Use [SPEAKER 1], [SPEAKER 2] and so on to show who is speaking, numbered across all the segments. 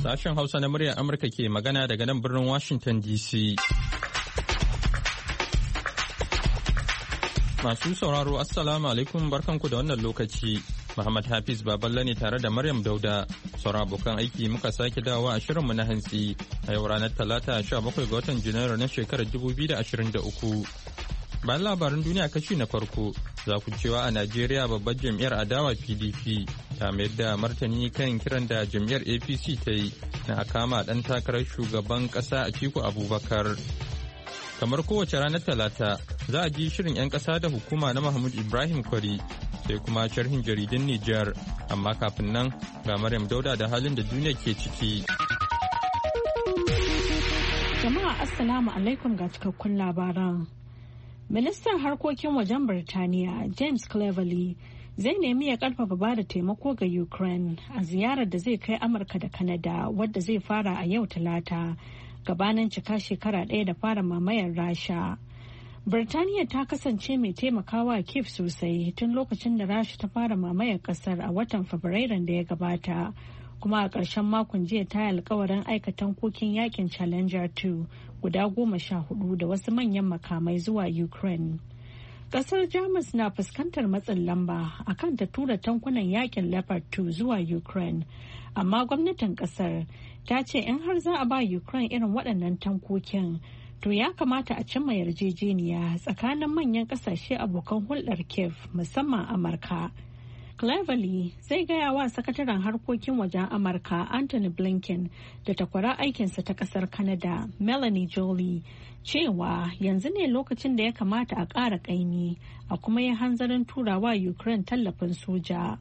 [SPEAKER 1] Sashen Hausa na muryar Amurka ke magana daga nan birnin Washington DC. Masu sauraro Assalamu alaikum barkanku da wannan lokaci. Muhammad Hafiz Baballe ne tare da Maryam Dauda. Sauran abokan aiki muka sake dawowa a shirinmu na hantsi a yau ranar Talata 17 ga watan Janairu na shekarar 2023. Bayan labaran duniya kashi na farko za ku cewa a Najeriya babbar jam'iyyar adawa PDP ta mayar da martani kan kiran da jam'iyyar APC ta yi na kama ɗan takarar shugaban ƙasa Atiku Abubakar. Kamar kowace ranar Talata za a ji shirin 'yan ƙasa da hukuma na Mahmud Ibrahim Kwari sai kuma sharhin jaridun Nijar, amma kafin nan ga Maryam Dauda da halin da duniya ke ciki.
[SPEAKER 2] Jama'a Assalamu alaikum ga cikakkun labaran. Ministan harkokin wajen Birtaniya James Cleverly zai nemi ya karfafa ba da taimako ga Ukraine a ziyarar da zai kai Amurka da Canada wadda zai fara a yau Talata gabanin cika shekara ɗaya da fara mamayar Rasha. Birtaniya ta kasance mai taimakawa Kiev sosai tun lokacin da Rasha ta fara mamayar kasar a watan Fabrairun da ya gabata, kuma a ƙarshen makon jiya ta yi alkawarin aika tankokin yakin Challenger 2 guda 14 da wasu manyan makamai zuwa Ukraine. Kasar Jamus na fuskantar matsin lamba akan ta tura tankunan yakin Leopard 2 zuwa Ukraine, amma gwamnatin kasar ta ce in har za a ba Ukraine irin waɗannan tankokin, to ya kamata a cimma yarjejeniya tsakanin manyan ƙasashe abokan hulɗar Kiev, musamman Amurka. Cleverly zai gaya wa sakataren harkokin wajen Amurka Anthony Blinken da takwara aikinsa ta kasar Canada Melanie Joly cewa yanzu ne lokacin da ya kamata a ƙara ƙaimi a kuma yi hanzarin turawa Ukraine tallafin soja.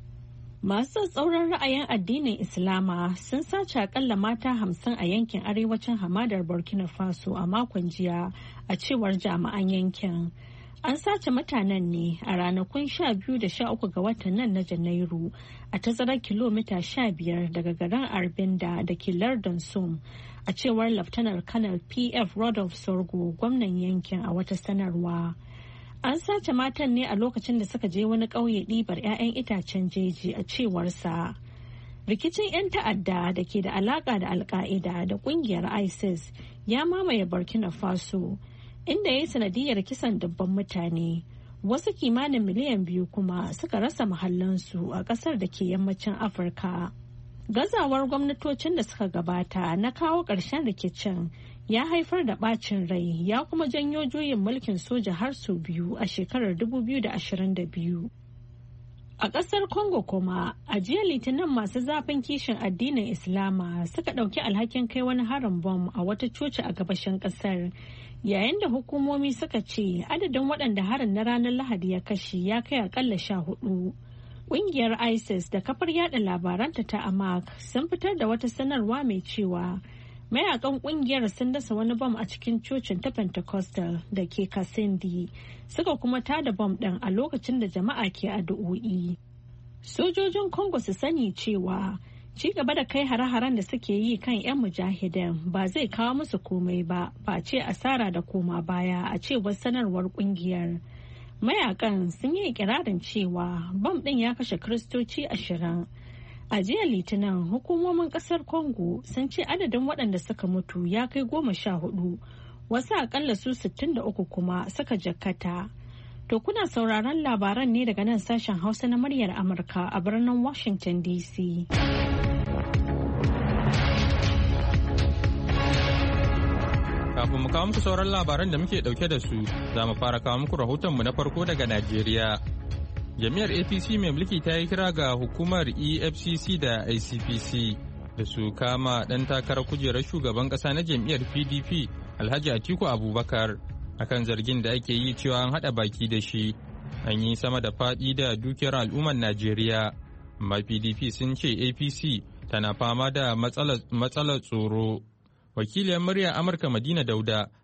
[SPEAKER 2] Masu tsatsauran ra'ayin addinin Islama sun sace akalla mata 50 a yankin arewacin hamadar Burkina Faso a makon jiya a cewar jami'an yankin. An sace mutanen ne a ranakun 12 da 13 ga watan nan na Janairu a tazarar kilomita 15 daga garin Arbinda da ke lardin Sum, a cewar Laftanar Kanar PF Rodolphe Sorgo, gwamnan yankin, a wata sanarwa. An sace matan ne a lokacin da suka je wani ƙauye ɗibar 'ya'yan itacen jeji, a cewarsa. Rikicin 'yan ta'adda da ke da alaƙa da Al-Qaeda da ƙungiyar ISIS ya mamaye Burkina Faso, inda ya yi sanadiyar kisan dubban mutane, wasu kimanin miliyan 2 kuma suka rasa mahallansu a kasar da ke yammacin Afirka. Gazawar gwamnatocin da suka gabata na kawo ƙarshen rikicin ya haifar da ɓacin rai ya kuma janyo juyin mulkin soja har sau biyu a shekarar 2022. A ƙasar Congo kuma, a jiya Litinin masu zafin kishin addinin Islama suka ɗauki alhakin kai wani harin bom a wata coci a gabashin ƙasar, yayin da hukumomi suka ce adadin waɗanda harin na ranar Lahadi ya kashe ya kai akalla 14. Ƙungiyar ISIS da kafar yada labaranta ta Amaq sun fitar da wata sanarwa mai cewa mayakan ƙungiyar sun dasa wani bom a cikin cocin ta Pentecostal da ke Kasindi, suka kuma tada bom ɗin a lokacin da jama'a ke addu'o'i. Sojojin Congo su sani cewa ci gaba da kai hare-haren da suke yi kan 'yan mujahidan ba zai kawo musu komai ba face asara da koma baya, a cewar sanarwar kungiyar. Mayakan sun yi ikirarin cewa bom ɗin ya kashe Kiristoci 20. A jiya Litinin hukumomin kasar Congo sun ce adadin waɗanda suka mutu ya kai 14, wasu akalla su 63 kuma suka jakkata. To kuna sauraron labaran ne daga nan sashen Hausa na muryar Amurka a birnin Washington DC.
[SPEAKER 1] Kafin mu kawo muku sauran labaran da muke dauke da su, za mu fara kawo muku rahotonmu na farko daga Najeriya. Jami'ar APC mai mulki ta yi kira ga hukumar EFCC da ICPC da su kama ɗan takarar kujerar shugaban ƙasa na jam'iyyar PDP Alhaji Atiku Abubakar akan zargin da ake yi cewa an haɗa baki da shi. An yi sama da faɗi da dukiyar al'ummar Najeriya, amma PDP sun ce APC tana fama da matsalar tsoro. Wakiliyar murya Amurka Madina Dauda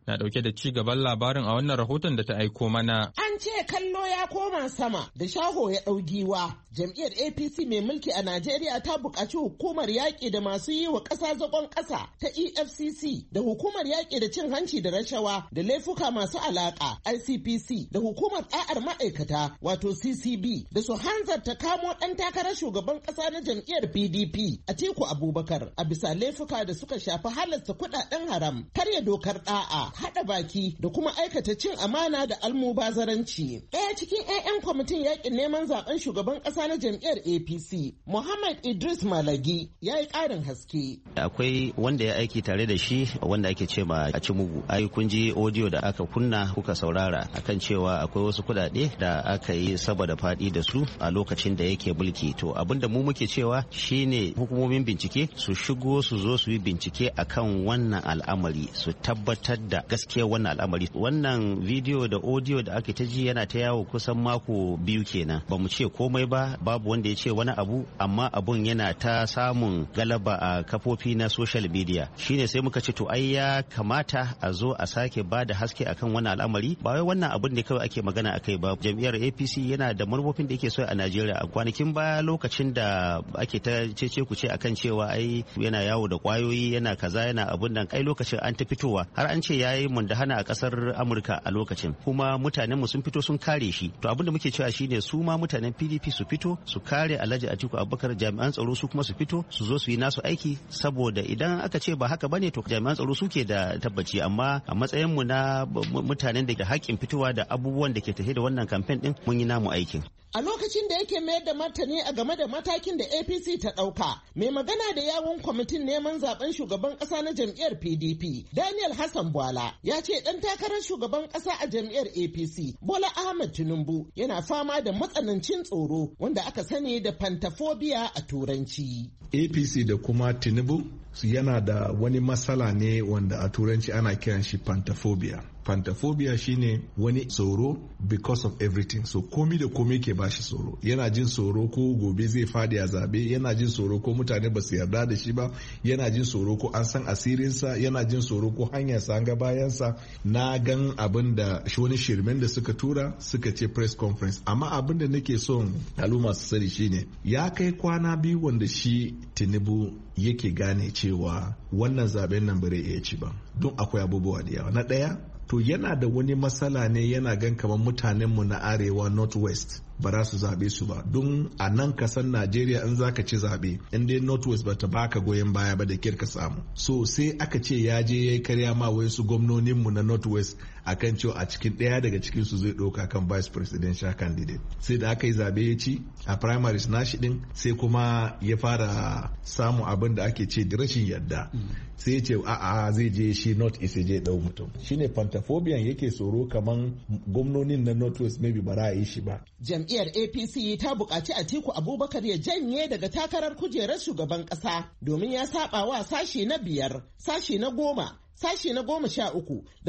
[SPEAKER 1] na ɗauke da ci gaban labarin a wannan rahoton da ta aiko mana.
[SPEAKER 3] An ce kallo ya koma sama da shaho ya ɗau giwa. Jam'iyyar APC mai mulki a Najeriya ta buƙaci hukumar yaƙi da masu yi wa ƙasa zagon ƙasa ta EFCC da hukumar yaƙi da cin hanci da rashawa da laifuka masu alaƙa ICPC da hukumar ɗa'ar ma'aikata wato CCB da su hanzarta kamo ɗan takarar shugaban ƙasa na jam'iyyar PDP Atiku Abubakar a bisa laifuka da suka shafi halasta kuɗaɗen haram, karya dokar ɗa'a, haɗa baki da kuma aikata cin amana da almubazaranci. Ɗaya cikin 'ya'yan kwamitin yaƙin neman zaben shugaban ƙasa na jam'iyyar APC, Muhammad Idris Malagi, ya yi ƙarin haske.
[SPEAKER 4] Akwai wanda ya aiki tare da shi wanda ake ce ma a ci mugu. Ai kun ji audio da aka kunna kuka saurara akan cewa akwai wasu kuɗaɗe da aka yi saboda faɗi da su a lokacin da yake mulki. To abin da mu muke cewa shine hukumomin bincike su shigo su zo su yi bincike akan wannan al'amari, su tabbatar da gaskiyar wannan al'amari. Wannan bidiyo da audio da ake ta ji yana ta yawo kusan mako biyu kenan. Ba mu ce komai ba, babu wanda ya ce wani abu, amma abun yana ta samun galaba a kafofi na social media. Shine sai muka ce to ai ya kamata a zo a sake ba da haske akan wannan al'amari. Ba wai wannan abun ne kawai ake magana akai ba. Jam'iyyar APC yana da manufofin da yake so a Najeriya. A kwanakin baya lokacin da ake ta cece ku ce akan cewa ai yana yawo da kwayoyi, yana kaza, yana abun nan, kai lokacin an ta fitowa har an ce yayi mundahana a kasar Amurka a lokacin, kuma mutanen mu sun fito sun kare shi. To abin da muke cewa shine su ma mutanen PDP su fito su kare Alhaji Atiku Abubakar, jami'an tsaro su kuma su fito su zo su yi nasu aiki, saboda idan aka ce ba haka bane to jami'an tsaro suke da tabbaci. Amma a matsayin mu na mutanen da ke haƙƙin fitowa da abubuwan da ke tafe da wannan kamfen din, mun yi namu aikin.
[SPEAKER 3] A lokacin da yake mayar da martani a game da matakin da APC ta ɗauka, mai magana da yawun kwamitin neman zaben shugaban ƙasa na jam'iyyar PDP, Daniel Hassan Bwala, ya ce ɗan takarar shugaban ƙasa a jam'iyyar APC, Bola Ahmed Tinubu, yana fama da matsanancin tsoro wanda aka sani da pantophobia a Turanci.
[SPEAKER 5] APC da kuma Tinubu yana da wani matsala ne wanda a Turanci ana kiran shi pantophobia. Pantophobia shine wani tsoro because of everything. So komi da komi ke bashi tsoro. Yana jin tsoro ko gobe zai fadi a zabe, yana jin tsoro ko mutane ba su yarda da shi ba, yana jin tsoro ko an san asirinsa, yana jin tsoro ko hanyarsa an ga bayansa. Na gan abin da wani shirmen da suka tura suka ce press conference. Amma abin da nake son al'umma su sani shine ya kai kwana biyu wanda shi Tinubu yake gane cewa wannan zaben nan bare iya ci ba. Don akwai abubuwa da yawa. Na ɗaya, to yana da wani matsala ne, yana gan kamar mutanenmu na arewa northwest ba za su zaɓe su ba. Don a nan kasan Najeriya in za ka ci zaɓe, in dai northwest ba ta baka goyon baya ba da kirka samu. So sai aka ce ya je ya yi karya ma wasu gwamnoninmu na northwest akan cewa a cikin ɗaya daga cikin su zai ɗauka kan vice presidential candidate. Sai da aka yi zaɓe ya ci a primaries nashi ɗin, sai kuma ya fara samun abin da ake ce da rashin yadda. Sai ya ce a'a zai je shi north east je ɗau mutum. Shine pantophobia yake tsoro kaman gwamnonin na northwest maybe ba za a yi shi ba.
[SPEAKER 3] Jam'iyyar APC ta buƙaci Atiku Abubakar ya janye daga takarar kujerar shugaban ƙasa domin ya saba wa sashi na 5, sashi na 10, sashi na 13 da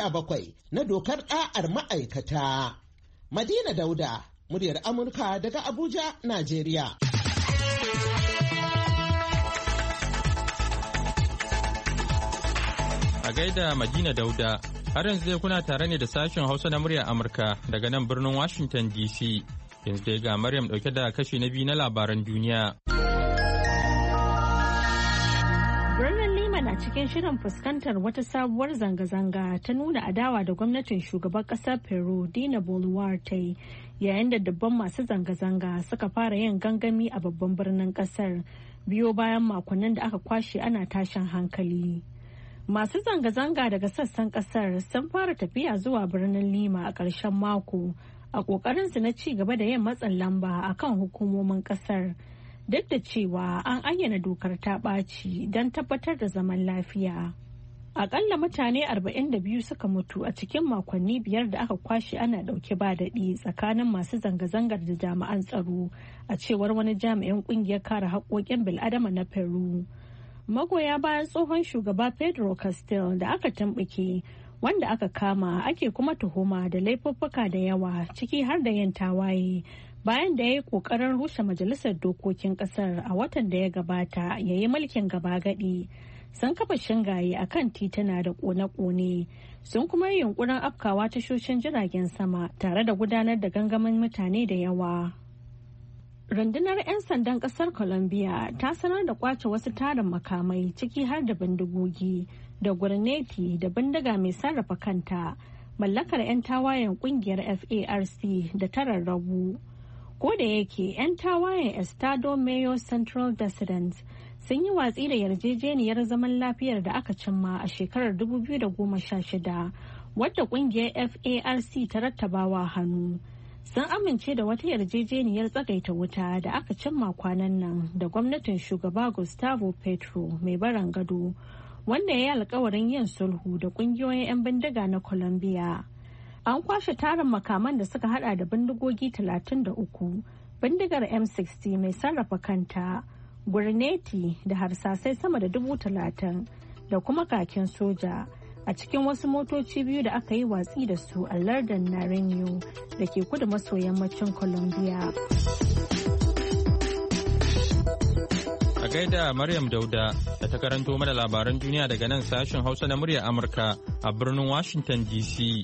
[SPEAKER 3] 17 na dokar ɗa'ar ma'aikata. Madina Dauda, muryar Amurka daga Abuja, Najeriya.
[SPEAKER 1] A gaida Madina Dauda, har yanzu dai kuna tare ne da sashen Hausa na muryar Amurka daga nan birnin Washington DC. Yanzu dai ga Maryam dauke da kashi na 2 na labaran duniya.
[SPEAKER 2] Birnin Lima na cikin shirin fuskantar wata sabuwar zanga-zanga ta nuna adawa da gwamnatin shugaban ƙasar Peru Dina Boluarte, yayin da dubban masu zanga-zanga suka fara yin gangami a babban birnin ƙasar biyo bayan makonnin da aka kwashe ana tashin hankali. Masu zanga-zanga daga sassan kasar sun fara tafiya zuwa birnin Lima a ƙarshen mako a ƙoƙarinsu na ci gaba da yin matsin lamba a kan hukumomin ƙasar, duk da cewa an ayyana dokar ta ɓaci don tabbatar da zaman lafiya. Aƙalla mutane 42 suka mutu a cikin makonni 5 da aka kwashe ana ɗauke ba daɗi tsakanin masu zanga-zangar da jami'an tsaro, a cewar wani jami'in ƙungiyar kare haƙƙoƙin bil'adama na Peru. Magoya bayan tsohon shugaba Pedro Castillo da aka tumɓuke, wanda aka kama ake kuma tuhuma da laifuffuka da yawa, ciki har da yin tawaye bayan da ya yi ƙoƙarin rushe majalisar dokokin ƙasar a watan da ya gabata ya yi mulkin gaba gadi, sun kafa shingaye a kan tituna da kone-kone, sun kuma yi yunkurin afkawa tashoshin jiragen sama tare da gudanar da gangamin mutane da yawa. Rundunar 'yan sandan kasar Colombia ta sanar da kwace wasu tarin makamai ciki har da bindigogi da gurneti da bindiga mai sarrafa kanta mallakar 'yan tawayen kungiyar FARC da tararrabu. Ko da yake 'yan tawayen Estado Mayo Central Dissidents sun yi watsi da yarjejeniyar zaman lafiyar da aka cimma a shekarar 2016 wadda kungiyar FARC ta rattabawa hannu. Sun amince da wata yarjejeniyar tsagaita wuta da aka cimma kwanan nan da gwamnatin shugaba Gustavo Petro mai barin gado, wanda ya yi alkawarin yin sulhu da kungiyoyin 'yan bindiga na Colombia. An kwashe tarin makaman da suka hada da bindigogi 33, bindigar M60 mai sarrafa kanta, gurneti da harsasai sama da 30,000 da kuma kakin soja a cikin wasu motoci biyu da aka yi watsi da su a lardin Nariño da ke kudu maso yammacin Colombia.
[SPEAKER 1] A gaida Maryam Dauda da ta karanto mana labaran duniya daga nan sashen Hausa na muryar Amurka a birnin Washington DC.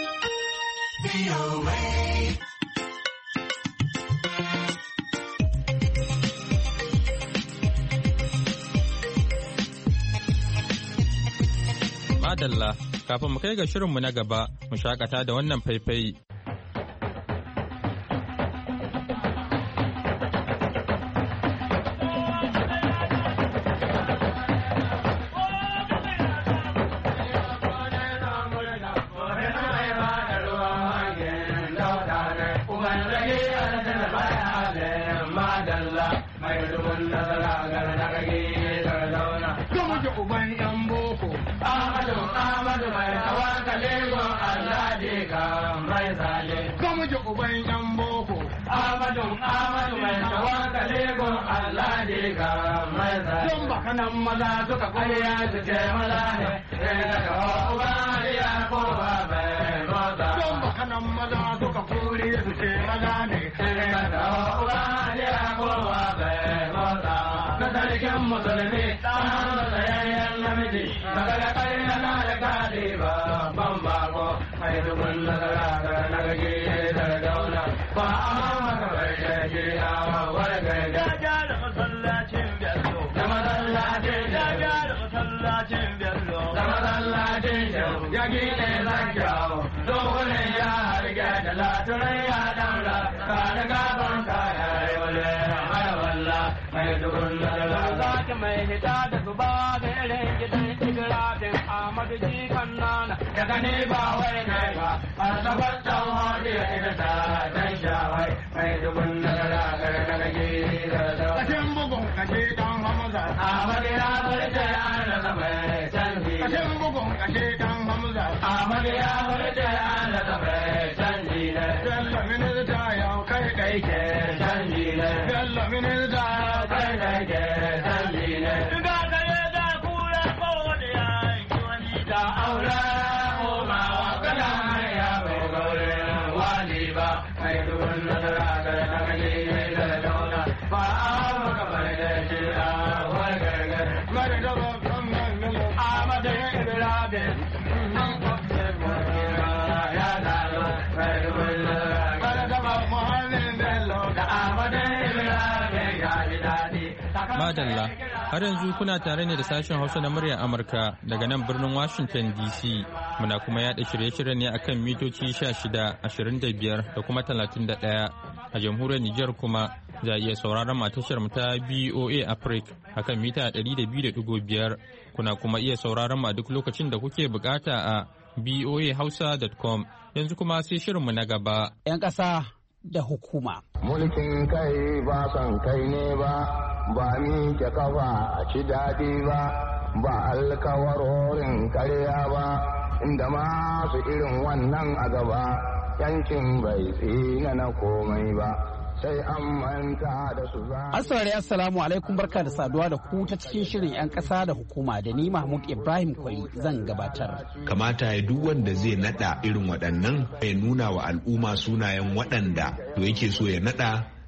[SPEAKER 1] Madalla, kafin mu kai ga shirinmu na gaba, mu shakata da wannan faifai.
[SPEAKER 6] Nan maza suka kwaya su ce maza ne, sai daga uba ya kowa bai motsa. Don baka nan maza suka kuri su ce maza ne, sai daga uba ya kowa bai motsa. Na sarkin musulmi, ɗan matsayayyen namiji, daga da kai yana da kaɗi babban bako, mai dubun nasara ga nagage da dauna, ba a maka bai shege a wani gaida. Ya gyara masallacin bello, da masallacin bello, da masallacin bello, ya gine zan kyawo, dokunan ya harge da laturai ya daula, ka da gaban kaya yi wale mai walla, mai dubun nasara. Zaki mai hita da zuba da irin gidan igirafin Ahmadu jikan nana, daga ne ba wai kai ba, a safar dan wani ya ita ta dan shawai, mai dubun nasara ga daga gini da dawa. Kashin bugun kashe dan Hamza, Ahmadu ya furta an rasa mai canji. Kashin bugun kashe dan Hamza, Ahmadu ya furta an rasa mai canji ne. Bello minista yau kai kai ke canji ne. Bello minista kai kai ke canji ne. Duka kare da kura kowane ya yi wani da aura koma wa kada ya bai gaure wani ba. Mai dubun nasara ga daga gini da dauna, ba a maka bai da shi a wani gargar. Mari da babban nan Ahmadu ya Ibrahim, nan kwafin ya zalo, mai dubun nasara. Mari da babban Muhammadin Bello da Ahmadu Ibrahim ya ji daɗi.
[SPEAKER 1] Madalla, har yanzu kuna tare ne da sashen Hausa na muryar Amurka daga nan birnin Washington DC. Muna kuma yada shirye-shirye ne akan mitoci 16, 25 da kuma 31. A jamhuriyar Nijar kuma za a iya sauraron matashar mu ta BOA Africa akan mita 200.5. Kuna kuma iya sauraron mu a duk lokacin da kuke bukata a boahausa.com. Yanzu kuma sai shirinmu na gaba.
[SPEAKER 7] 'Yan ƙasa da hukuma.
[SPEAKER 8] Mulkin kai ba son kai ne ba, ba ni ke kafa a ci daɗi ba, ba alkawarorin karya ba, inda masu irin wannan a gaba, yankin bai tsina na komai ba. Sai an manta da su za.
[SPEAKER 7] Assalamu alaikum, barka da saduwa da ku ta cikin shirin 'yan ƙasa da hukuma da ni Mahmud Ibrahim Kwari zan gabatar.
[SPEAKER 9] Kamata ya duk wanda zai nada irin waɗannan ya nuna wa al'umma sunayen waɗanda to yake so ya nada,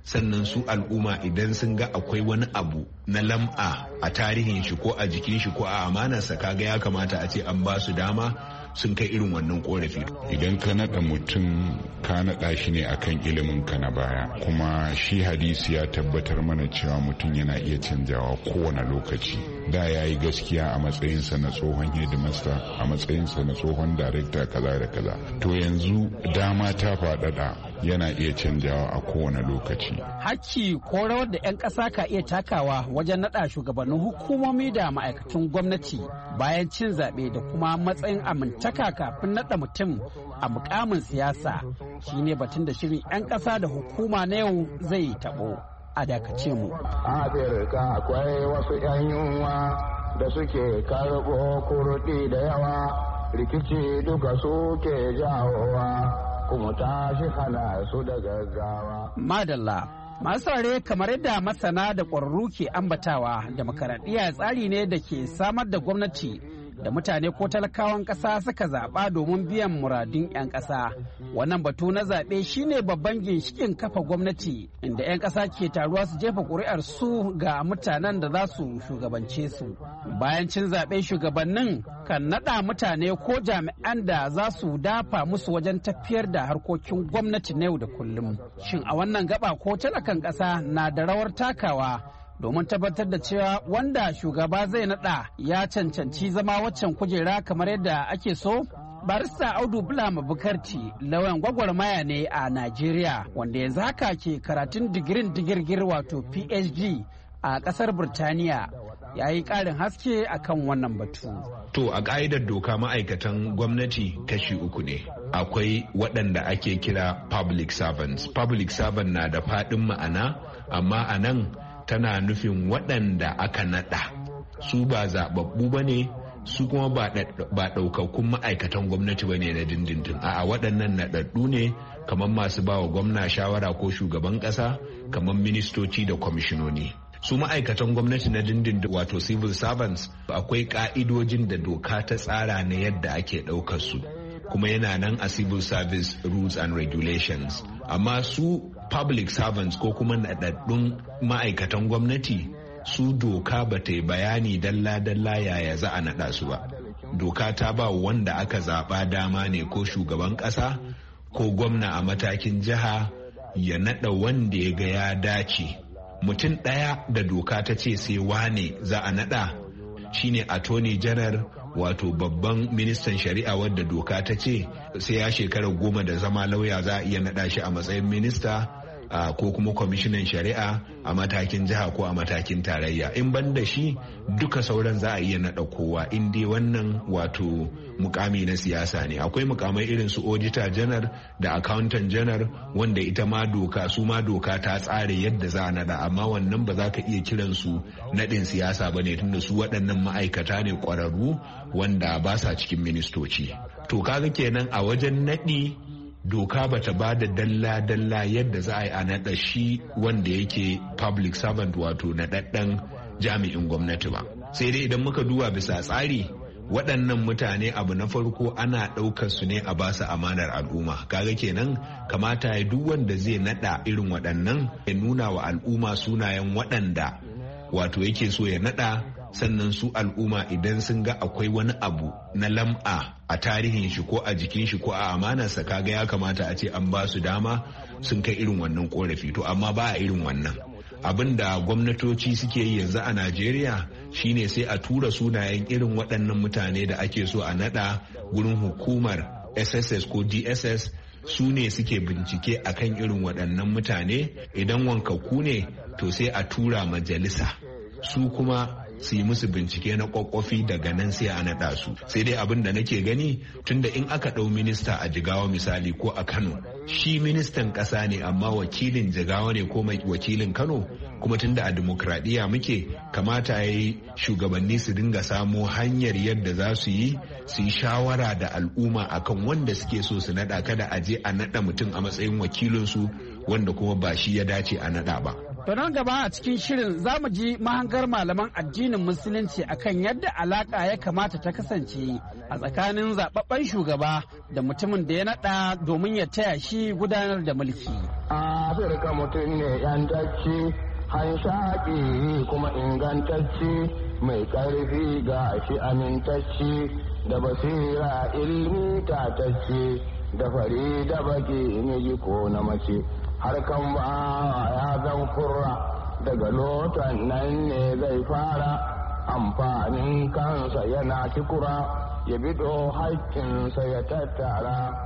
[SPEAKER 9] sannan su al'umma idan sun ga akwai wani abu na lam'a a tarihin shi ko a jikin shi ko a amanarsa kaga ya kamata a ce an ba su dama sun kai irin wannan korafi.
[SPEAKER 10] Idan ka naɗa mutum ka naɗa shi ne akan ilimin ka na baya, kuma shi hadisi ya tabbatar mana cewa mutum yana iya canjawa kowane lokaci. Da ya yi gaskiya a matsayinsa na tsohon hedimasta, a matsayinsa na tsohon darekta kaza da kaza. To yanzu dama ta faɗaɗa, yana iya canjawa a kowane lokaci.
[SPEAKER 7] Hakki ko rawar da 'yan ƙasa ka iya takawa wajen naɗa shugabannin hukumomi da ma'aikatan gwamnati bayan cin zaɓe da kuma matsayin amintaka kafin naɗa mutum a mukamin siyasa shine batun da shirin 'yan ƙasa da hukuma na yau zai taɓo. A dakace mu.
[SPEAKER 8] Afirka akwai wasu 'yan yunwa da suke karɓo kurɗi da yawa, rikici duka suke jawowa, kuma tashi hana su da gaggawa.
[SPEAKER 7] Madalla, masu saurare kamar yadda masana da ƙwararru ke ambatawa, demokaradiyya tsari ne da ke samar da gwamnati da mutane ko talakawan ƙasa suka zaɓa domin biyan muradun 'yan ƙasa. Wannan batu na zaɓe shine babban ginshikin kafa gwamnati, inda 'yan ƙasa ke taruwa su jefa ƙuri'ar su ga mutanen da za su shugabance su. Bayan cin zaɓe, shugabannin kan naɗa mutane ko jami'an da za su dafa musu wajen tafiyar da harkokin gwamnati na yau da kullum. Shin a wannan gaba ko talakan ƙasa na da rawar takawa domin tabbatar da cewa wanda shugaba zai nada ya cancanci zama waccan kujera kamar yadda ake so? Barista Audu Bulama Bukarti lauyan gwagwarmaya ne a Najeriya, wanda yanzu haka ke karatun digirin digirgir wato PhD a kasar Burtaniya, ya yi ƙarin haske akan wannan batu.
[SPEAKER 9] To a ƙa'idar doka ma'aikatan gwamnati kashi uku ne. Akwai waɗanda ake kira public servants. Public servant na da faɗin ma'ana, amma a nan tana nufin waɗanda aka naɗa. Su ba zaɓaɓɓu ba ne, su kuma ba ɗaukakkun ma'aikatan gwamnati ba ne na dindindin. A'a, waɗannan naɗaɗɗu ne kamar masu ba wa gwamna shawara ko shugaban ƙasa, kamar ministoci da kwamishinoni. Su ma'aikatan gwamnati na dindindin wato civil servants, akwai ƙa'idojin da doka ta tsara na yadda ake ɗaukar su, kuma yana nan a civil service rules and regulations. Amma su public servants ko kuma naɗaɗɗun ma'aikatan gwamnati, su doka ba ta yi bayani dalla-dalla yaya za a naɗa su ba. Doka ta ba wanda aka zaɓa dama ne ko shugaban ƙasa ko gwamna a matakin jiha ya naɗa wanda ya ga ya dace. Mutum ɗaya da doka ta ce sai wane za a naɗa shine attorney general, wato babban ministan shari'a, wadda doka ta ce sai ya shekara 10 da zama lauya za a iya naɗa shi a matsayin minista ko kuma kwamishinan shari'a a matakin jiha ko a matakin tarayya. In ban da shi duka sauran za a iya naɗa kowa, in dai wannan wato mukami na siyasa ne. Akwai mukamai irin su auditor general da accountant general, wanda ita ma doka ta tsare yadda za a naɗa, amma wannan ba za ka iya kiran su naɗin siyasa ba ne, tunda su waɗannan ma'aikata ne ƙwararru wanda ba sa cikin ministoci. To kaga kenan a wajen naɗi doka bata ba da dalla-dalla yadda za a yi a naɗa shi wanda yake public servant wato naɗaɗɗen jami'in gwamnati ba. Sai dai idan muka duba bisa tsari, waɗannan mutane abu na farko ana ɗaukar su ne a basu amanar al'umma. Kaga kenan kamata ya duk wanda zai naɗa irin waɗannan ya nuna wa al'umma sunayen waɗanda wato yake so ya naɗa, sannan su al'umma idan sun ga akwai wani abu na lam'a a tarihin shi ko a jikin shi ko a amanarsa, kaga ya kamata a ce an ba su dama sun kai irin wannan korafi. To amma ba a irin wannan. Abin da gwamnatoci suke yi yanzu a Najeriya shine sai a tura sunayen irin waɗannan mutane da ake so a naɗa gurin hukumar SSS ko DSS, su ne suke bincike akan irin waɗannan mutane. Idan wankakku ne to sai a tura majalisa, su kuma su yi musu bincike na kwakwafi, daga nan sai a naɗa su. Sai dai abin da nake gani, tunda in aka ɗau minista a Jigawa misali ko a Kano, shi ministan ƙasa ne amma wakilin Jigawa ne ko wakilin Kano, kuma tunda a demokradiyya muke, kamata ya yi shugabanni su dinga samo hanyar yadda za su yi shawara da al'umma akan wanda suke so su naɗa, kada a je a naɗa mutum a matsayin wakilinsu wanda kuma ba shi ya dace a naɗa ba.
[SPEAKER 7] nan gaba a cikin shirin za mu ji mahangar malaman addinin musulunci akan yadda alaka ya kamata ta kasance a tsakanin zababben shugaba da mutumin da ya nada domin ya taya shi gudanar da mulki.
[SPEAKER 8] Afirka mutum ne yantacci, hanshaƙi kuma ingantacci, mai ƙarfi ga shi amintacci, da basira ilmi tatacci, da fari da baki miji ko na mace. Harkan ba ya zan kurra daga lotan nan ne zai fara amfanin kansa yana kikura ya bido haƙƙinsa ya tattara.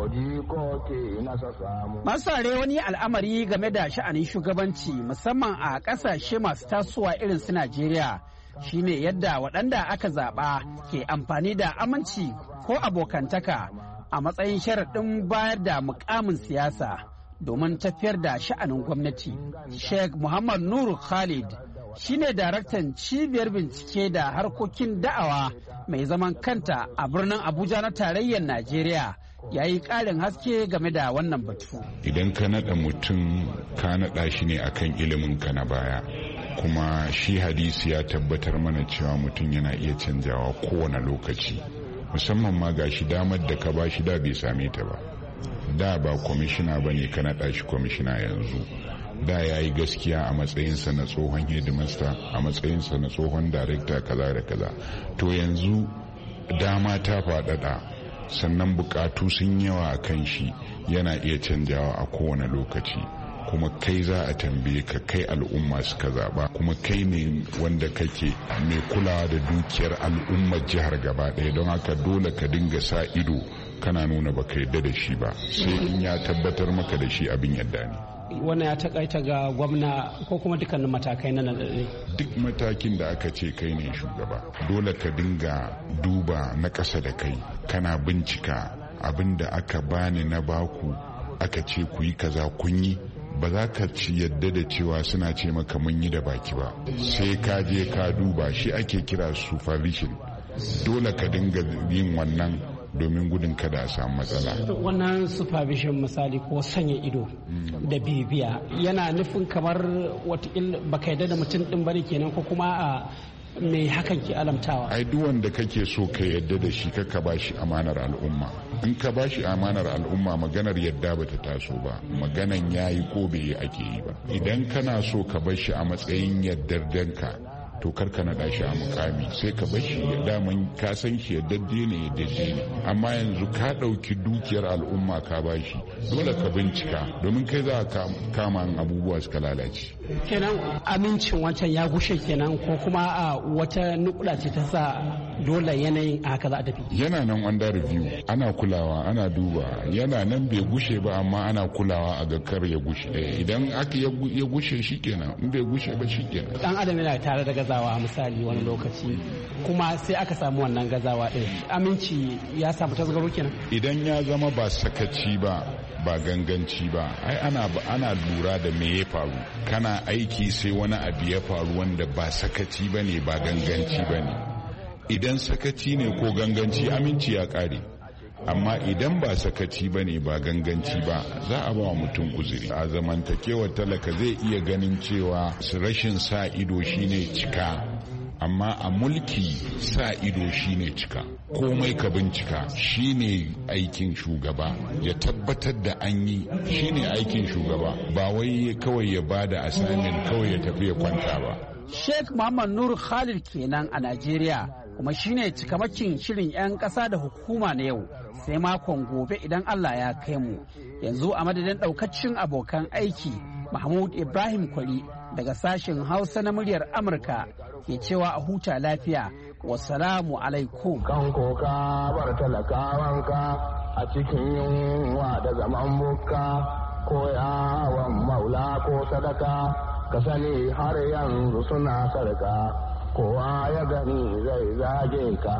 [SPEAKER 7] Masare wani al'amari game da sha'anin shugabanci musamman a ƙasashe masu tasowa irin su Najeriya shine yadda waɗanda aka zaɓa ke amfani da aminci ko abokantaka a matsayin sharaɗin bayar da mukamin siyasa domin tafiyar da sha'anin gwamnati. Sheikh Muhammad Nuru Khalid shine daraktan cibiyar bincike da harkokin da'awa mai zaman kanta a birnin Abuja na tarayyar Najeriya. Ya yi ƙarin haske game da wannan batu.
[SPEAKER 10] Idan ka naɗa mutum ka naɗa shi ne akan ilimin ka na baya, kuma shi hadisi ya tabbatar mana cewa mutum yana iya canjawa kowane lokaci, musamman ma ga shi damar da ka ba shi da bai same ta ba. Da ba kwamishina ba ne ka naɗa shi kwamishina yanzu. Da ya yi gaskiya a matsayinsa na tsohon hedimasta, a matsayinsa na tsohon darekta kaza da kaza. To yanzu dama ta faɗaɗa. Sannan bukatu sun yawa a kan shi, yana iya canjawa a kowane lokaci, kuma kai za a tambaye ka, kai al'umma suka zaba, kuma kai ne wanda kake mai kulawa da dukiyar al'ummar jihar gaba ɗaya, don haka dole ka dinga sa ido kana nuna baka yadda da shi ba sai in ya tabbatar maka da shi abin yadda ne.
[SPEAKER 7] Wannan ya takaita ga gwamna ko kuma dukkanin matakai na nadade?
[SPEAKER 10] Duk matakin da aka ce kai ne shugaba dole ka dinga duba na ƙasa da kai, kana bincika abin da aka bani na baku aka ce ku yi kaza kun yi. Ba za ka ci yadda da cewa suna ce maka mun yi da baki ba, sai ka je ka duba, shi ake kira supervision. Dole ka dinga yin wannan domin gudun kada a samu matsala.
[SPEAKER 7] Wannan supervision misali ko sanya ido da bibiya yana nufin kamar watakila baka yadda da mutum din bane kenan, ko kuma a me hakan ke alamtawa? Ai
[SPEAKER 10] duk wanda kake so ka yadda da shi ka ba shi amanar al'umma. In ka ba shi amanar al'umma maganar yadda bata taso ba, maganan yayi ko bai yi ake yi ba. Idan kana so ka bar shi a matsayin yaddardanka, to karka naɗa shi a mukami, sai ka bar shi ya daman ka san shi ya dadde ne ya dadde ne. Amma yanzu ka ɗauki dukiyar al'umma ka ba shi, dole ka bincika domin kai za ka kama abubuwa suka lalace.
[SPEAKER 7] Kenan amincin wancan ya gushe kenan, ko kuma a wata nukuda ce ta sa dole yanayin haka za a tafi? Yana
[SPEAKER 10] nan under review, ana kulawa, ana duba, yana nan bai gushe ba amma ana kulawa a ga kar ya gushe. Idan aka ya gushe shi kenan, in bai gushe ba shi kenan. Dan adam yana tare da gazawa misali wani lokaci, kuma sai aka samu wannan gazawa din, aminci ya samu tasgaro kenan. Idan ya zama ba sakaci ba ganganci ba, ai ana lura da me ya faru. Kana aiki sai wani abu ya faru wanda ba sakaci bane ba ganganci bane. Idan sakaci ne ko ganganci, aminci ya kare. Amma idan ba sakaci ba ne ba ganganci ba, za a ba wa mutum uzuri. A zamantakewar talaka zai iya ganin cewa rashin sa ido shine cika, amma a mulki sa ido shine cika. Komai ka bincika shine aikin shugaba, ya tabbatar da an yi shine aikin shugaba, ba wai kawai ya bada assignment kawai ya tafi ya kwanta ba.
[SPEAKER 7] Sheikh Muhammad Nur Khalid kenan a Najeriya, kuma shine cikamakin shirin 'yan ƙasa da hukuma na yau, sai makon gobe idan Allah ya kai mu. Yanzu a madadin ɗaukacin abokan aiki, Mahmud Ibrahim Kwari daga sashen Hausa na muryar Amurka ke cewa a huta lafiya. Wassalamu alaikum.
[SPEAKER 8] Kan koka bar talakawanka a cikin yunwa da zaman bukka, ko yawon maula ko sadaka, ka sani har yanzu suna sarka. Kowa ya gani zai zage ka,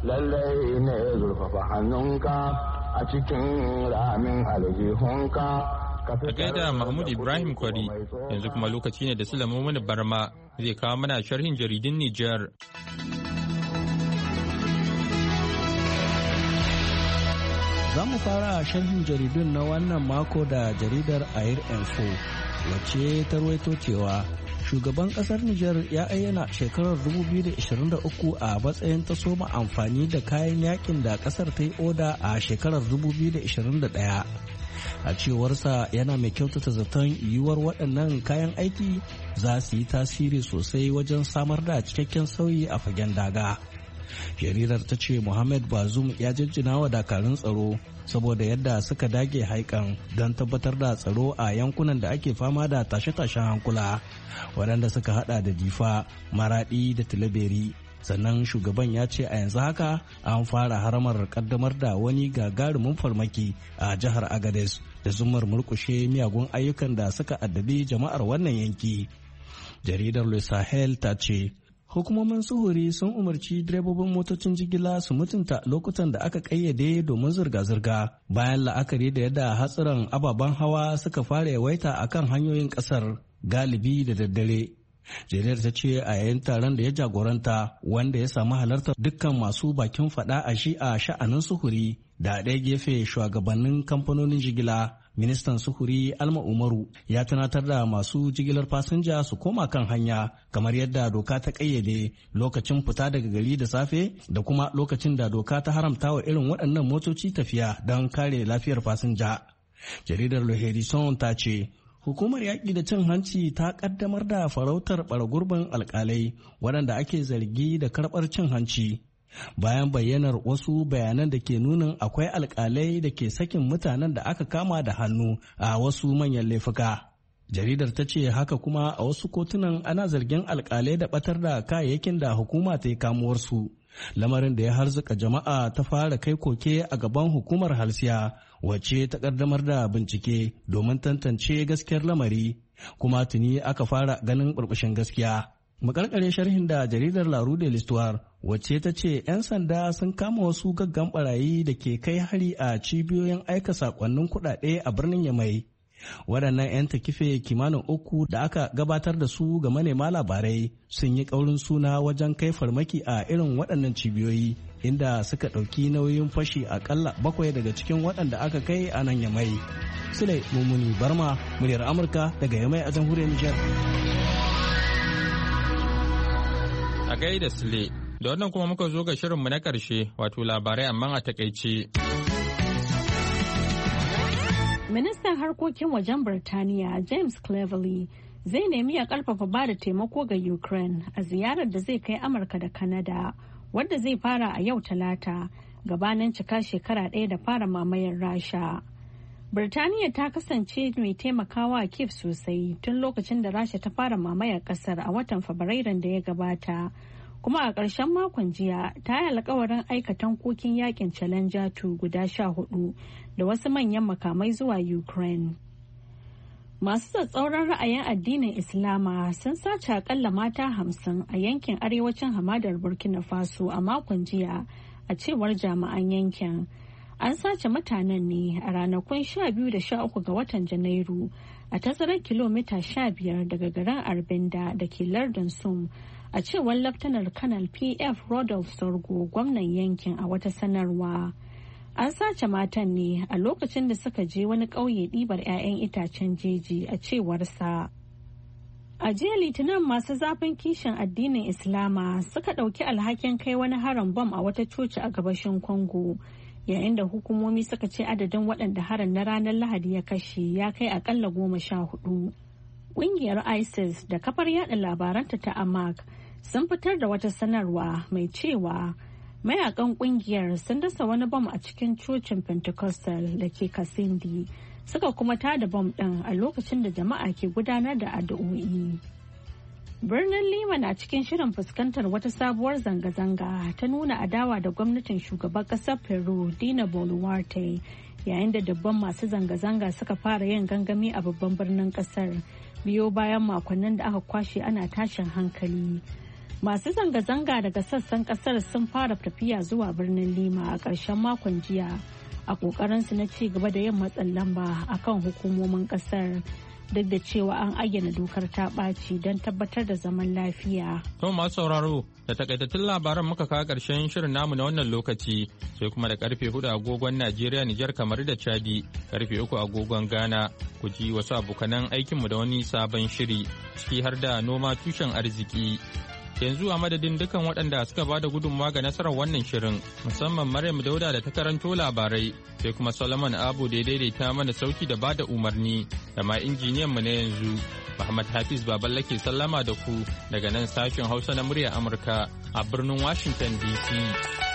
[SPEAKER 8] lallai ne zurfafa hannunka a cikin ramin aljihunka.
[SPEAKER 1] A gaida Mahmud Ibrahim Kwari, yanzu kuma lokaci ne da Sulaiman Mani Barma zai kawo mana sharhin jaridun Nijar.
[SPEAKER 11] Za mu fara sharhin jaridun na wannan mako da jaridar Air Info, wacce ta ruwaito cewa shugaban kasar Nijar ya ayyana shekarar 2023 a matsayin ta soma amfani da kayan yakin da kasar ta yi oda a shekarar 2021. A cewarsa yana mai kyautata zaton yiwuwar waɗannan kayan aiki za su yi tasiri sosai wajen samar da cikakken sauyi a fagen daga. Jaridar ta ce Mohamed Bazoum ya jinjina wa dakarun tsaro saboda yadda suka dage haikan don tabbatar da tsaro a yankunan da ake fama da tashe-tashen hankula waɗanda suka hada da Difa, Maradi da Tilaberi. Sannan shugaban ya ce a yanzu haka an fara haramar kaddamar da wani gagarumin farmaki a jihar Agadez da zumar murkushe miyagun ayyukan da suka addabi jama'ar wannan yanki. Jaridar Le Sahel ta ce hukumomin suhuri sun umarci direbobin motocin jigila su mutunta lokutan da aka kayyade domin zirga-zirga bayan la'akari da yadda hatsuran ababen hawa suka fara yawaita akan hanyoyin kasar galibi da daddare. Jaridar ta ce a yayin taron da ya jagoranta wanda ya samu halartar dukkan masu bakin fada a shi a sha'anin suhuri da ɗaya gefe shugabannin kamfanonin jigila, ministan suhuri Alma Umaru ya tunatar da masu jigilar fasinja su koma kan hanya kamar yadda doka ta kayyade lokacin fita daga gari da safe da kuma lokacin da doka ta haramta wa irin waɗannan motoci tafiya don kare lafiyar fasinja. Jaridar Le Hérisson ta ce hukumar yaƙi da cin hanci ta ƙaddamar da farautar ɓaragurbin alƙalai waɗanda ake zargi da karɓar cin hanci bayan bayyanar wasu bayanan da ke nunin akwai alƙalai da ke sakin mutanen da aka kama da hannu a wasu manyan laifuka. Jaridar ta ce haka kuma a wasu kotunan ana zargin alƙalai da ɓatar da kayayyakin da hukuma ta yi kamuwarsu. Lamarin da ya harzuka jama'a ta fara kai koke a gaban hukumar halsiya wacce ta kaddamar da bincike domin tantance gaskiyar lamari kuma tuni aka fara ganin burbushin gaskiya. Makarkare sharhin da jaridar La Rue de l'Histoire wacce ta ce 'yan sanda sun kama wasu gaggan barayi da ke kai hari a cibiyoyin aika sakonnin kuɗaɗe a birnin Yamai. Waɗannan 'yan takife kimanin 3 da aka gabatar da su ga manema labarai sun yi ƙaurin suna wajen kai farmaki a irin waɗannan cibiyoyi inda suka ɗauki nauyin fashi aƙalla 7 daga cikin waɗanda aka kai a nan Yamai. Sule Mumuni Barma, muryar Amurka daga Yamai a jamhuriyar Nijar.
[SPEAKER 1] A gaida Sule, da wannan kuma muka zo ga shirinmu na ƙarshe wato labarai amma a takaice.
[SPEAKER 2] Ministan harkokin wajen Birtaniya James Cleverly zai nemi ya karfafa ba da taimako ga Ukraine a ziyarar da zai kai Amurka da Canada wadda zai fara a yau Talata gabanin cika shekara 1 da fara mamayar Rasha. Birtaniya ta kasance mai taimakawa Kiev sosai tun lokacin da Rasha ta fara mamayar kasar a watan Fabrairun da ya gabata. Kuma a ƙarshen makon jiya ta yi alkawarin aika tankokin yakin Challenger 2 guda 14 da wasu manyan makamai zuwa Ukraine. Masu tsatsauran ra'ayin addinin Islama sun sace akalla mata 50 a yankin arewacin hamadar Burkina Faso a makon jiya a cewar jami'an yankin. An sace mutanen ne a ranakun 12 da 13 ga watan Janairu a tazarar kilomita 15 daga garin Arbinda da ke lardin Sum. A cewar Laftanar Kanal PF Rodolphe Sorgo gwamnan yankin a wata sanarwa. An sace matan ne a lokacin da suka je wani ƙauye ɗibar 'ya'yan itacen jeji a cewarsa. A jiya Litinin masu zafin kishin addinin Islama suka ɗauki alhakin kai wani harin bom a wata coci a gabashin Congo, yayin da hukumomi suka ce adadin waɗanda harin na ranar Lahadi ya kashe ya kai akalla 14. Ƙungiyar ISIS da kafar yada labaranta ta Amaq sun fitar da wata sanarwa mai cewa mayakan ƙungiyar sun dasa wani bom a cikin cocin Pentecostal da ke Kasindi suka kuma tada bom ɗin a lokacin da jama'a ke gudanar da addu'o'i. Birnin Lima na cikin shirin fuskantar wata sabuwar zanga-zanga ta nuna adawa da gwamnatin shugaban ƙasar Peru Dina Boluarte yayin da dabban masu zanga-zanga suka fara yin gangami a babban birnin ƙasar. Biyo bayan makonnin da aka kwashe ana tashin hankali. Masu zanga-zanga daga sassan kasar sun fara tafiya zuwa birnin Lima a ƙarshen makon jiya a ƙoƙarinsu na ci gaba da yin matsin lamba akan hukumomin kasar duk da cewa an ayyana dokar ta ɓaci don tabbatar da zaman lafiya.
[SPEAKER 1] To masu sauraro da takaitattun labaran muka kawo ƙarshen shirin namu na wannan lokaci sai kuma da karfe 4 agogon Najeriya, Nijar, kamar da Chadi, karfe 3 agogon Ghana ku ji wasu abokanan aikinmu da wani sabon shiri ciki har da noma tushen arziki. Yanzu a madadin dukan waɗanda suka ba da gudunmawa ga nasarar wannan shirin musamman Maryam Dauda da ta karanto labarai sai kuma Solomon Abu da ya daidaita mana sauti da ba da umarni da ma injiniyan mu na yanzu Muhammad Hafiz Baballa ke sallama da ku daga nan sashen Hausa na muryar Amurka a birnin Washington DC.